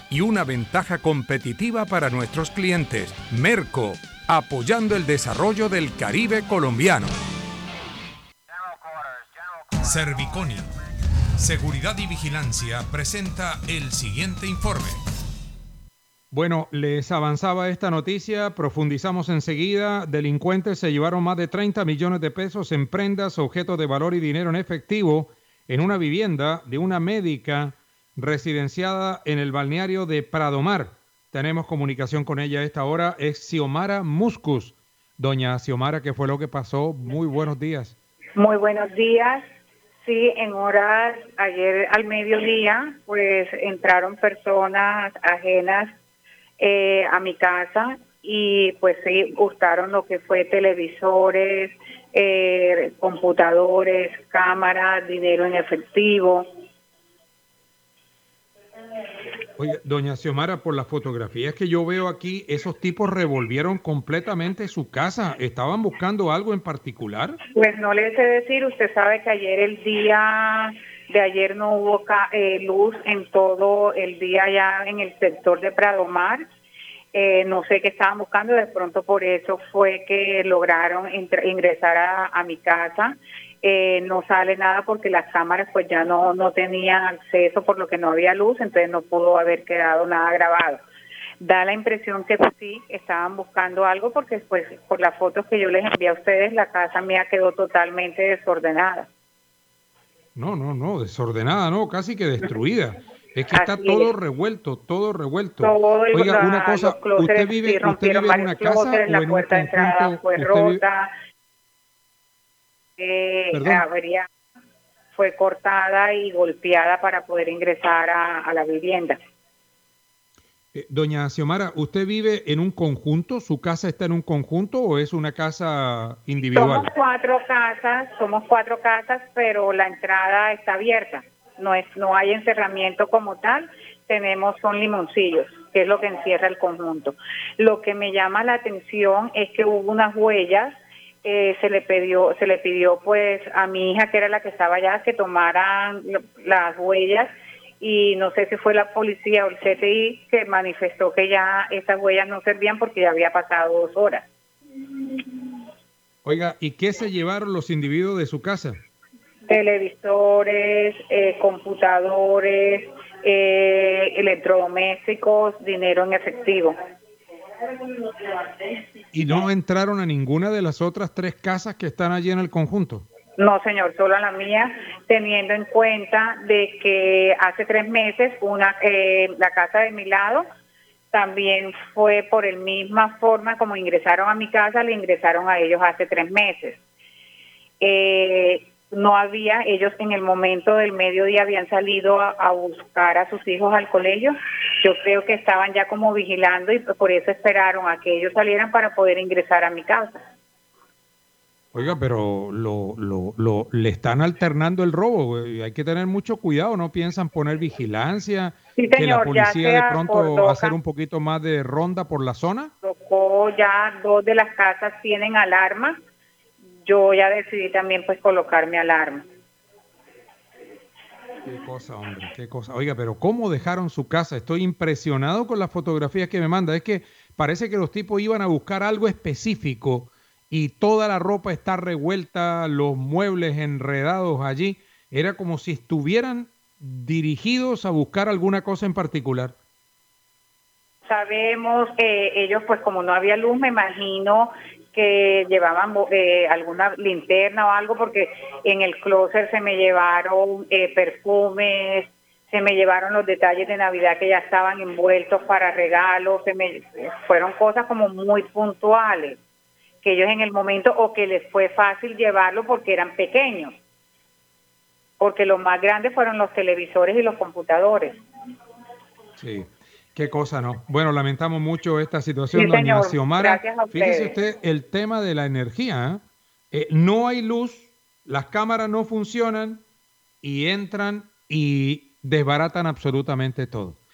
y una ventaja competitiva para nuestros clientes. Merco, apoyando el desarrollo del Caribe colombiano. Serviconi, Seguridad y Vigilancia, presenta el siguiente informe. Bueno, les avanzaba esta noticia, profundizamos enseguida. Delincuentes se llevaron más de 30 millones de pesos en prendas, objetos de valor y dinero en efectivo en una vivienda de una médica residenciada en el balneario de Pradomar. Tenemos comunicación con ella a esta hora, es Xiomara Muscus. Doña Xiomara, ¿qué fue lo que pasó? Muy buenos días. Muy buenos días. Sí, en horas ayer al mediodía, pues entraron personas ajenas a mi casa y pues sí, hurtaron lo que fue televisores, computadores, cámaras, dinero en efectivo. Oye, doña Xiomara, por las fotografías que yo veo aquí, esos tipos revolvieron completamente su casa. ¿Estaban buscando algo en particular? Pues no le sé decir, usted sabe que el día de ayer no hubo luz en todo el día ya en el sector de Pradomar. No sé qué estaban buscando, de pronto por eso fue que lograron ingresar a mi casa. No sale nada porque las cámaras pues ya no tenían acceso por lo que no había luz, entonces no pudo haber quedado nada grabado. Da la impresión que sí estaban buscando algo porque pues por las fotos que yo les envié a ustedes, la casa mía quedó totalmente desordenada. No, desordenada, no, casi que destruida. Es que está Así todo es. revuelto, todo revuelto. Oiga, Una los cosa, clósetes sí usted rompieron vive en varios una casa clósetes, o la en un puerta de entrada conjunto? fue Usted vive, rota, perdón, fue cortada y golpeada para poder ingresar a la vivienda. doña Xiomara, ¿usted vive en un conjunto? ¿Su casa está en un conjunto o es una casa individual? Somos cuatro casas, pero la entrada está abierta. No hay encerramiento como tal. Son limoncillos, que es lo que encierra el conjunto. Lo que me llama la atención es que hubo unas huellas. Se le pidió pues a mi hija, que era la que estaba allá, que tomaran las huellas, y no sé si fue la policía o el CTI que manifestó que ya esas huellas no servían porque ya había pasado 2 horas. Oiga, ¿y qué se llevaron los individuos de su casa? Televisores, computadores, electrodomésticos, dinero en efectivo. ¿Y no entraron a ninguna de las otras 3 casas que están allí en el conjunto? No, señor, solo a la mía, teniendo en cuenta de que hace 3 meses la casa de mi lado también fue por la misma forma como ingresaron a mi casa, le ingresaron a ellos hace 3 meses. No había, ellos en el momento del mediodía habían salido a buscar a sus hijos al colegio. Yo creo que estaban ya como vigilando y por eso esperaron a que ellos salieran para poder ingresar a mi casa. Oiga, pero le están alternando el robo. Hay que tener mucho cuidado. ¿No piensan poner vigilancia? Sí, Que la señor, ya policía se de pronto acordó, hacer un poquito más de ronda por la zona. tocó, ya 2 de las casas tienen alarma. Yo ya decidí también pues colocar mi alarma. Qué cosa, hombre, qué cosa. Oiga, pero ¿cómo dejaron su casa? Estoy impresionado con las fotografías que me manda. Es que parece que los tipos iban a buscar algo específico y toda la ropa está revuelta, los muebles enredados allí. Era como si estuvieran dirigidos a buscar alguna cosa en particular. Sabemos, ellos pues como no había luz, me imagino que llevaban alguna linterna o algo, porque en el closet se me llevaron perfumes, se me llevaron los detalles de Navidad que ya estaban envueltos para regalos, fueron cosas como muy puntuales, que ellos en el momento, o que les fue fácil llevarlo porque eran pequeños, porque los más grandes fueron los televisores y los computadores. Sí. Qué cosa, ¿no? Bueno, lamentamos mucho esta situación, Sí, doña señor, Xiomara. gracias a Fíjese ustedes. usted el tema de la energía, ¿eh? No hay luz, las cámaras no funcionan y entran y desbaratan absolutamente todo.